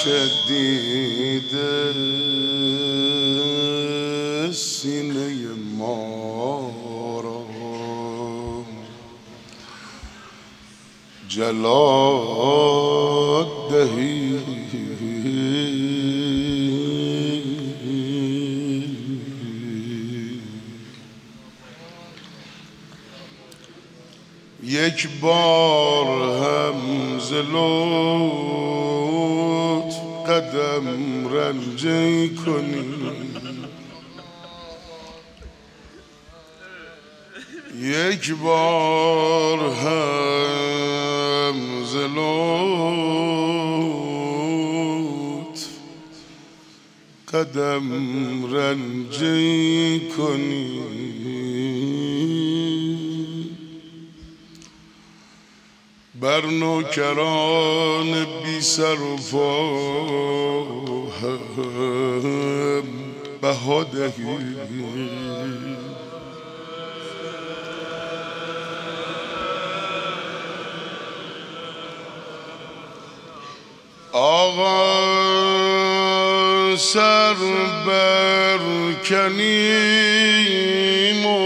که دیده سینه ما را جلاد دهی یک بار هم ز لطف قدم رنجه کنی، یک بار هم ز لطف قدم رنجه کنی. بر نوکران بی سر و پا هم بها دهی، آقا سر برکنیم و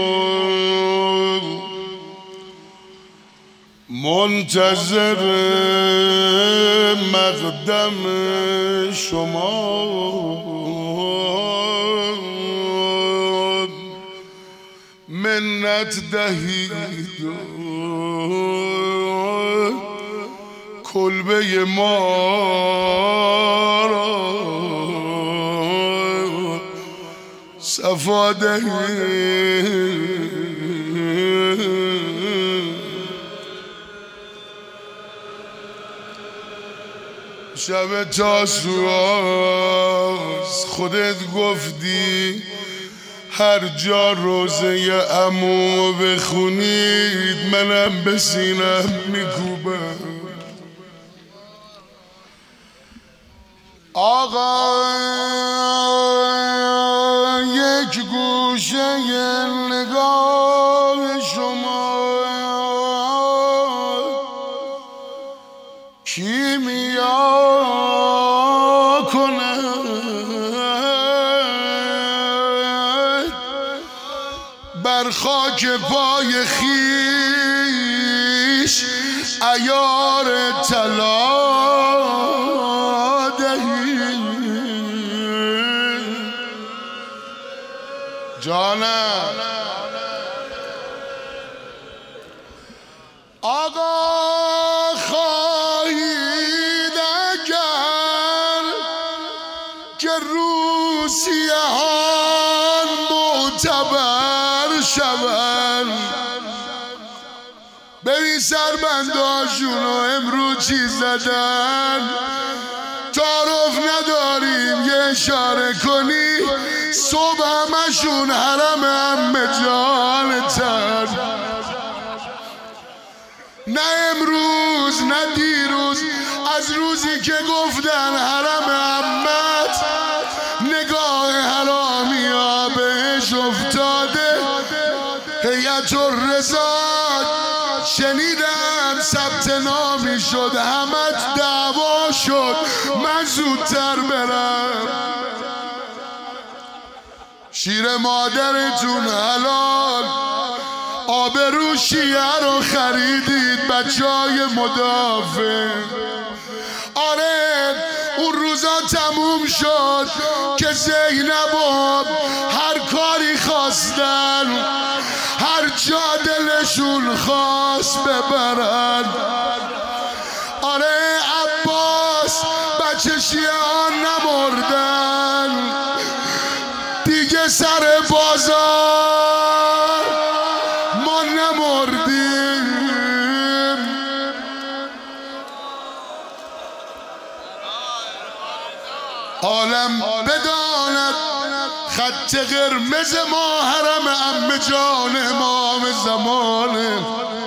منتظر مقدم شما، منت دهید و کلبه ما را صفا دهید. شب تاسوعاست، خودت گفتی هر جا روزه عمو بخونید منم به سینم میکوبم. آقا یک گوشه نگاه شما کیمیا کنه، بر خاک پای خیش عیار طلا دهی. جانم آقا که روسیه‌ان معتبر شوند، ببین سربنداشونو امروز چی زدن، تعارف نداریم یه اشاره کنی صبح همشون حرم عمه جانتن. نه امروز نه دیروز، از روزی که گفتن حرم عمت نگاه حرامی ها بهش افتاده. هیئت الرضا شنیدم ثبت نامی شد، همت دعوا شد، من زودتر برم. شیر مادرتون حلال، آبرو شیعه رو خریدید بچهای مدافع. آره اون روزا تموم شد که زینب هر کاری خواستن، هر جا دلشون خواست ببرن. آره عباس بچه شیعان نمردن دیگه، سر بازار ما نمردیم. عالم بداند خط قرمز ما حرم عمه جان امام زمانه.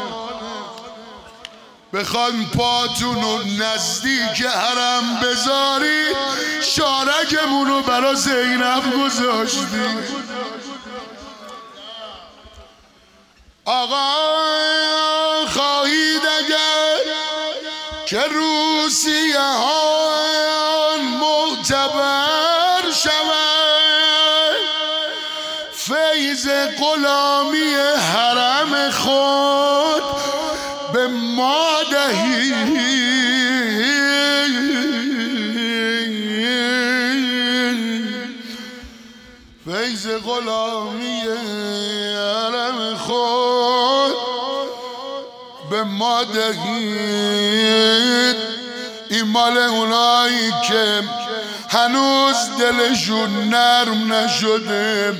بخوان پاتونو نزدیک حرم بذاری، شارگمونو برا زینب گذاشتی. آقا خواهید اگر که روسیه‌ان شود فیض غلامی حرم خود به ما دهی فیض غلامی حرم خود به ما دهید. این مال اونایی که هنوز دلشون نرم نشده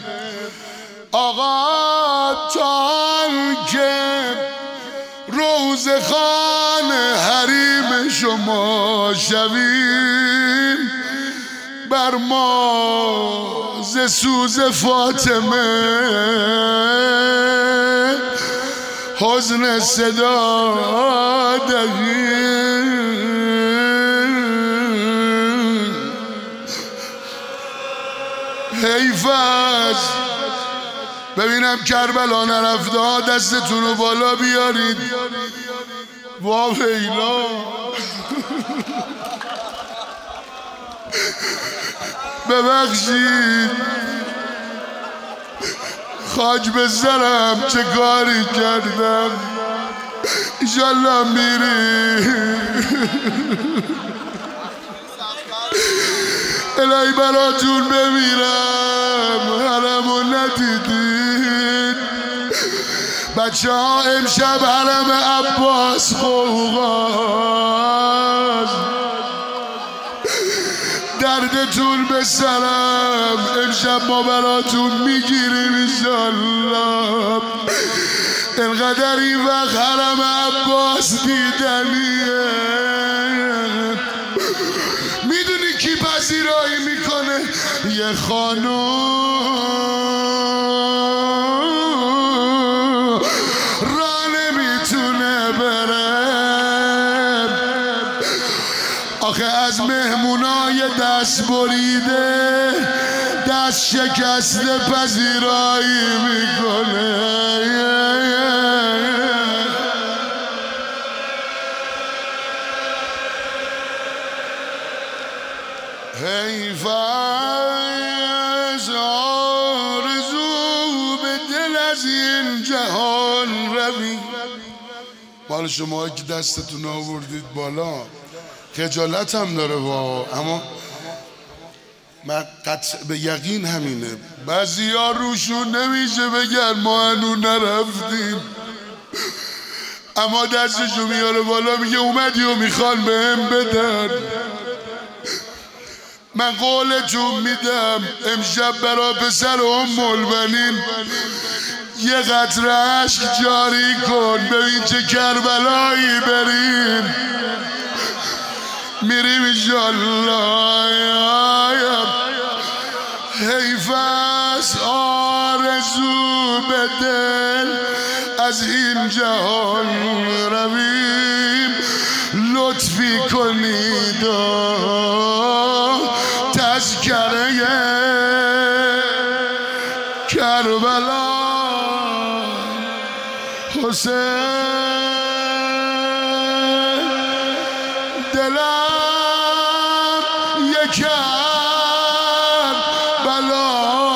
آقا تا که روزخان حریم شما شویم بر ما ز سوز فاطمه حزن صدا دهیم. حیف است ببینم کربلا نرفته دستتون رو بالا بیارید. وا ویلا ببخشید خاک به سرم چه کاری کردم ایشالله میری الهی براتون بمیرم حرمو ندیدید بچه ها امشب حرم عباس خوغاز دردتون به سرم امشب ما براتون میگیریم انشالله. انقدر این وقت حرم عباس دیدنیه. میدونی کی پذیرایی میکنه؟ یه خانوم را نمیتونه بره آخه از مهمونای دست بریده دست شکسته پذیرایی میکنه. حیف از آرزو به دل از این جهان روی. مال شما که دستتون آوردید بالا خجالت هم داره اما من قطع به یقین همینه. بعضی ها روشون نمیشه بگن ما هنو نرفتیم اما دستشو میاره بالا میگه اومدی و میخوان بهم بدن. من قولتون میدم امشب برا پسر البنین یه قطره عشق جاری کن ببین چه کربلایی بریم میریم انشالله. حیف است آرزو به دل از این جهان رویم لطفی کنید تذکره کربلا حسین دلم یک کربلا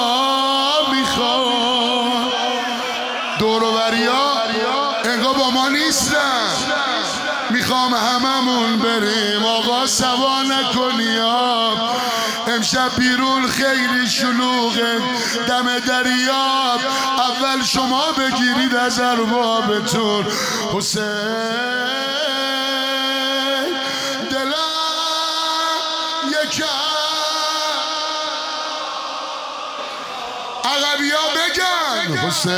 میخواد. دور و بریا انگار با ما نیستن میخوام هممون بریم آقا سوا نکنی امشب بیرون خیلی شلوغه دم دریاب اول شما بگیرید از اربابتون. حسین دلم یکم عقبیا بگن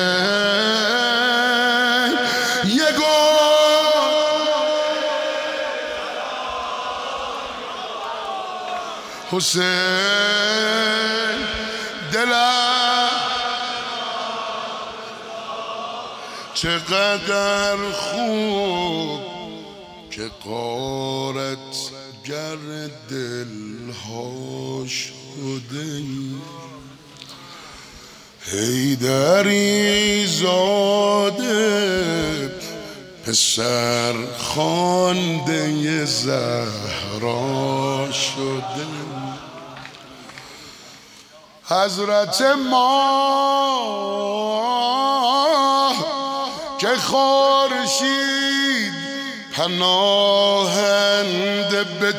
حسین یه حسین دلم چقدر خوب که غارت گر دلها شده حیدری زاده پسر خوانده زهرا شده حضرت ما که خورشید پناهنده به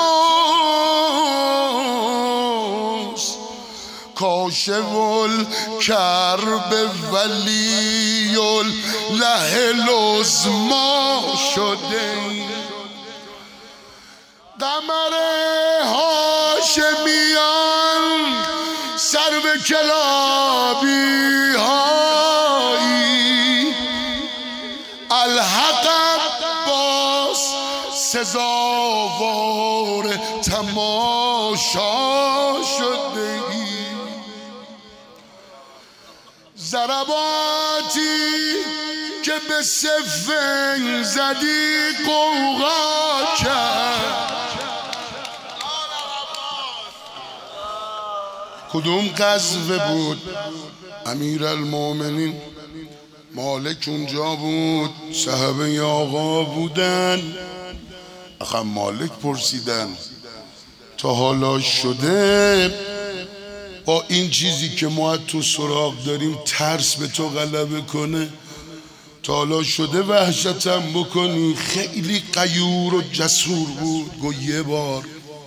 توست، کاشف الکرب ولی الله العظما شده، قمر هاشمیان سر به کلابی هایی، الحق عباس سزاوار تماشا شده ای، ضرباتی که به سفنگ زدی قوقا کرد، کدوم غزوه بود امیرالمومنین؟ مالک اونجا بود، صحابه آقا بودن. آخه مالک پرسیدن تا حالا شده با این چیزی که ما تو سراغ داریم ترس به تو غلبه کنه؟ تا حالا شده وحشتم بکنی؟ خیلی غیور و جسور بود. گو یه بار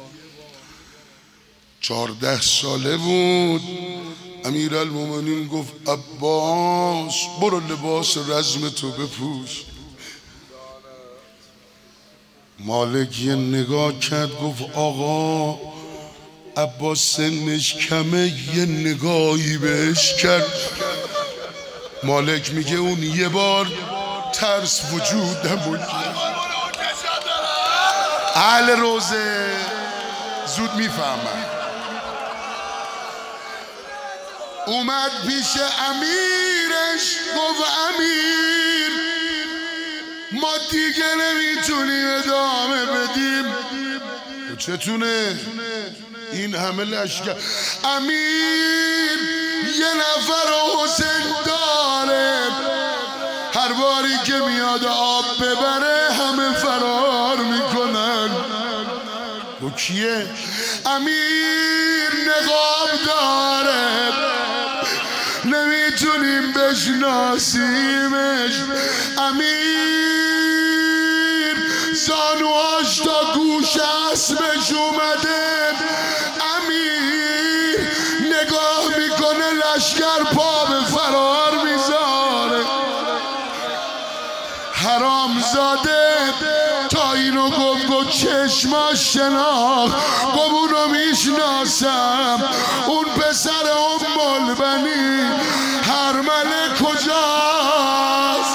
14 ساله بود. امیرالمومنین گفت عباس برو لباس رزم تو بپوش. مالک یه نگاه کرد گفت آقا عباس سنش کمه، یه نگاهی بهش کرد. مالک میگه اون یه بار ترس وجودم بود. اهل روزه زود میفهمن. اومد پیش امیرش گفت امیر ما دیگه نمیتونیم ادامه بدیم. چتونه این همه لشکر؟ امیر یه نفر حسین داره، هر باری که میاد آب ببره همه فرار میکنن. با کیه؟ امیر نقاب داره، نمیتونیم بشناسیمش. امیر زانوهاش تا گوش اسبش اومده. امیر نگاه میکنه لشکر پا به فرار میذاره. حرام زاده تا اینو گفت چشماش شناخت، گفت اونو میشناسم، اون پسر ام البنی. هرمله کجاست؟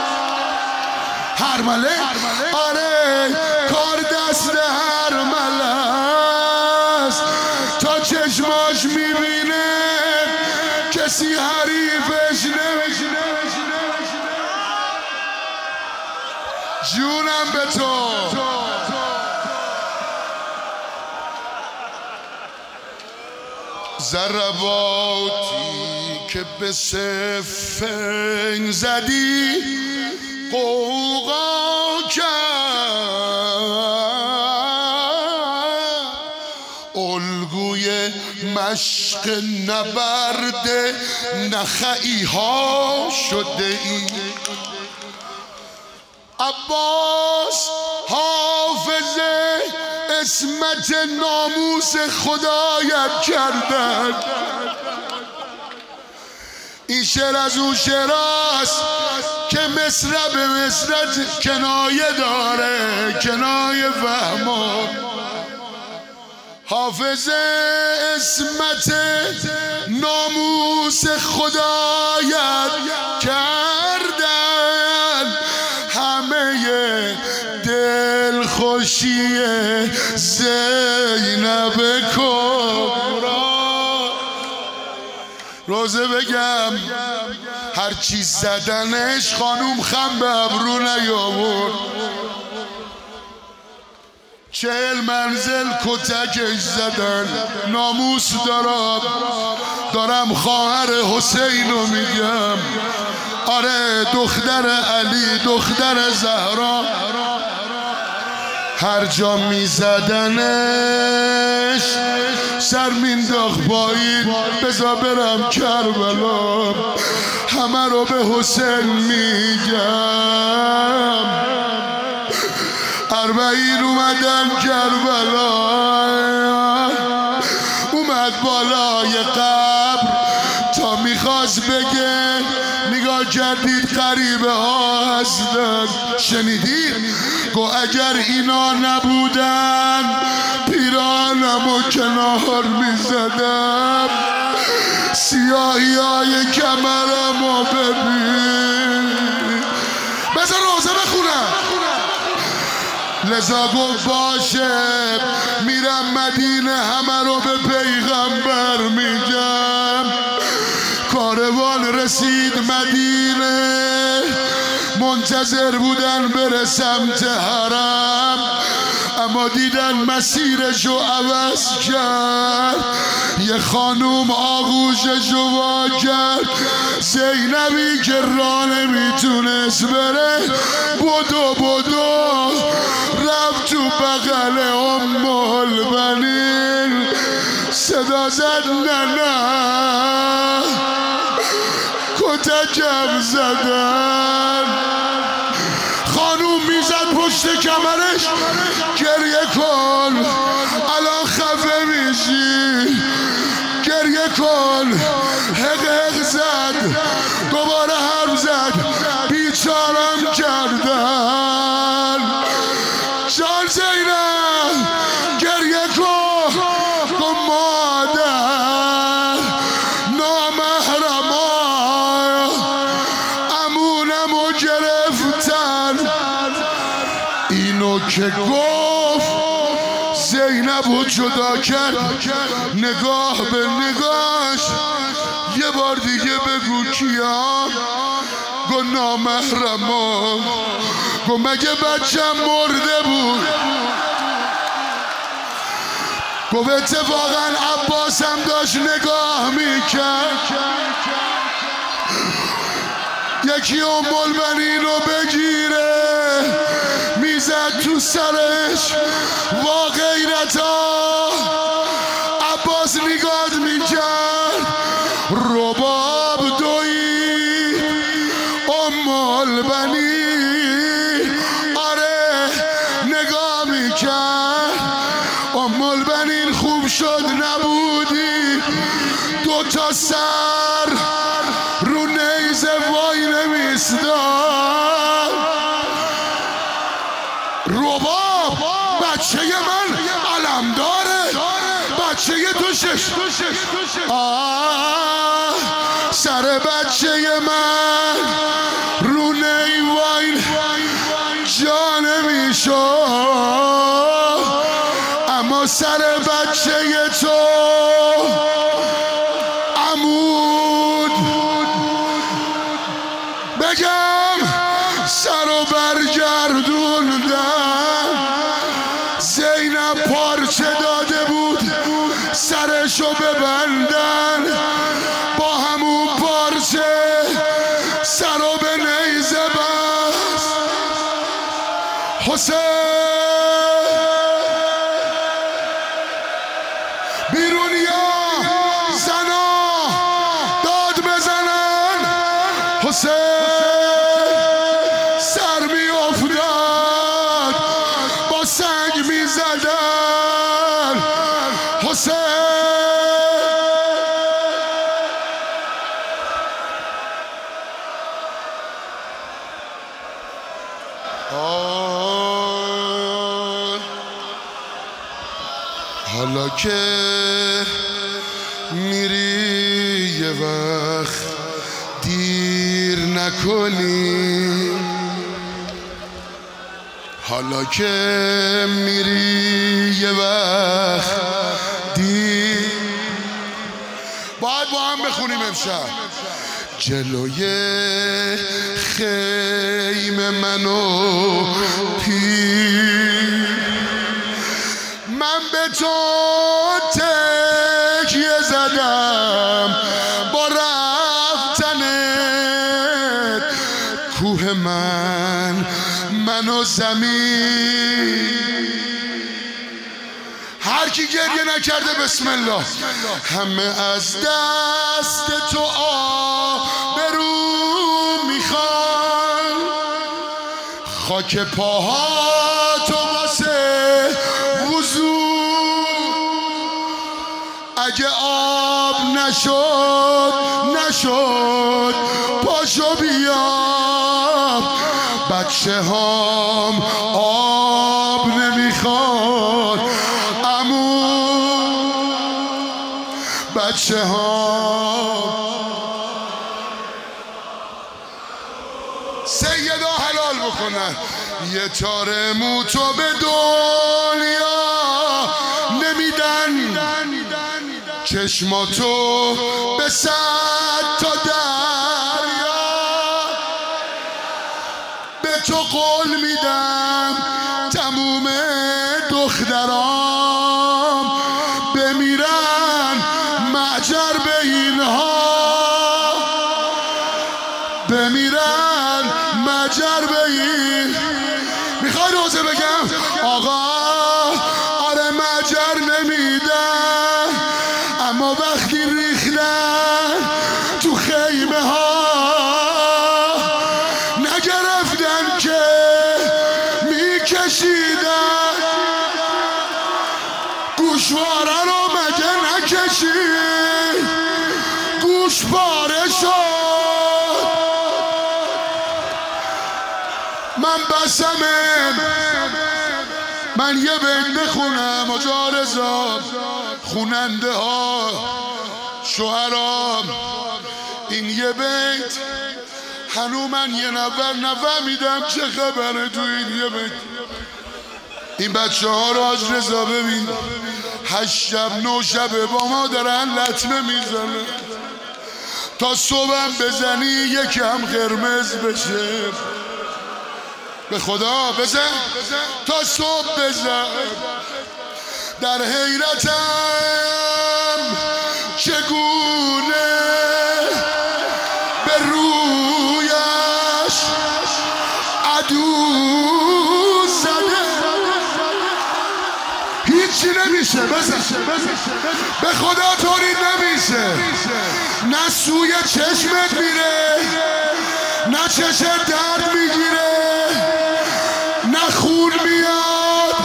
هرمله؟ آره کار دست هرمله است. تا چشماش میبینه کسی حریفش نمیشه. جونم به تو. ضرباتی که به سفنگ زدی قوقا کرد، الگوی مشق نبرد نخعی ها شده ای. عباس حافظه اسمت ناموس خدایت کردن. این شعر از اون شعراست که مصرع به مصرع کنایه داره، کنایه فهمان. حافظه اسمت ناموس خدایت کردن، همه دلخوشی زینب کبرا. روزه بگم هر چی زدنش خانوم خم به ابرو نیاورد. 40 منزل کتکش زدن. ناموس دارم خواهر حسین رو میگم. آره دختر علی، دختر زهرا. هر جا میزدنش سر مینداخت پایین. بذار برم کربلا همه رو به حسین میگم. 40 اومدن کربلا، اومد بالای قبر تا میخواست بگه نگاه کردید غریبه ها هستن. شنیدید؟ گو اگر اینا نبودن پیرانمو کنار میزدم. سیاهی های کمرمو ببین. بذار روزه بخونم. لذا گفت باشه میرم مدینه همه رو به پیغمبر میگم. کاروان رسید مدینه، منتظر بودن بره سمت حرم، اما دیدن مسیرشو عوض کرد. یه خانوم آغوششو وا کرد، زینبی که راه نمیتونست بره بدو رفت تو بغل ام البنین. صدا زد نه کتکم زدن. خانوم میزد پشت کمرش گریه کن الان خفه میشی، گریه کن. حق زد، دوباره حرف زد، بیچارم کردن. جان زینب گریه کن. گفت مادر نامحرما امونمو گرفتن. اینو که گفت زینبو جدا کرد، نگاه به نگاهش. یه بار دیگه بگو کیام؟ گو نامحرما. گو مگه بچم مرده بود؟ گو اتفاقا عباسم داشت نگاه میکرد. یکی ام البنین رو بگیره میزد تو سرش. وا غیرتا عباس نگاه میکرد، رباب دوید ام البنین. آره نگاه میکرد. ام البنین خوب شد نبودی، 2 تا سر رو نیزه وای نمیستاد. رباب بچه من علم داره، بچه توشش سر بچه من رو نیوین جا نمیشد، اما سر بچه تو عمود. بگم سر و برگردوندم، زینب پارچه داده بود سرشو ببندن، با همون پارچه سرو به نیزه بست. حسین بیرونیا زنا داد بزنن، حسین سر می افتاد با سنگ می زدن. حسین حالا که میری یه وقت دیر نکنی، حالا که میری یه وقت دیر. باید با هم بخونیم امشب. جلوی خیمه منو پیر، من به تو تکیه زدم با رفتنت، کوه من و زمین کی گریه نکرده بسم الله. همه از دست تو آبرو میخوان، خاک پاها تو واسه وضو. اگه آب نشد پاشو بیا. بچه هام آب نمیخواد عمو، بچه هام. سیدا حلال بکنن. یه تار مو تو به دنیا نمیدن، چشماتو به 100 تا دریا. به تو قول میدم تموم دخترام بمیرن معجر به اینها، بمیرن معجر به این. میخوای روزه بگم آقا؟ آره معجر نمیدن، اما وقتی ریختن تو خیمه ها نگرفتن که میکشیدن. گوشواره رو مگه نکشید؟ گوش پاره شد. من بسمم، من یه بیت بخونم آجا رضا. خوننده ها شوهرام این یه بیت هنو من یه نفهمیدم چه خبره تو این یه بیت. این بچه ها رو آج رضا ببین 8 شب 9 شبه با ما دارن لطمه میزنه تا صبحم بزنی یکم قرمز بشه. به خدا بزن تا صبح بزن. در حیرتم چگونه به رویش عدو زده. هیچی نمیشه بزن. به خدا طوری نمیشه. نه سوی چشمت میره، نه چشت درد میگیره، نه خون میاد،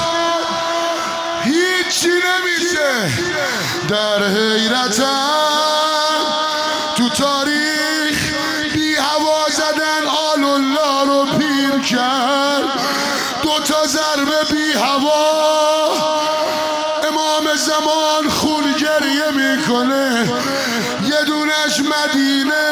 هیچی نمیشه. در حیرتم تو تاریخ بی هوا زدن آل الله رو پیر کرد. 2 تا ضربه بی هوا امام زمان خون گریه میکنه. یه دونش مدینه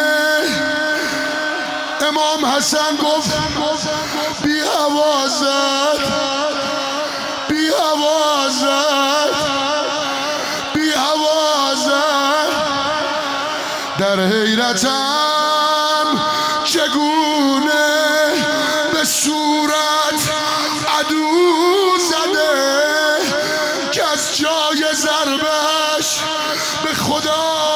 امام حسن گفت بی هوا زد، بی هوا زد، بی هوا زد. در حیرتم چگونه به صورت عدو زده که از جای ضربش به خدا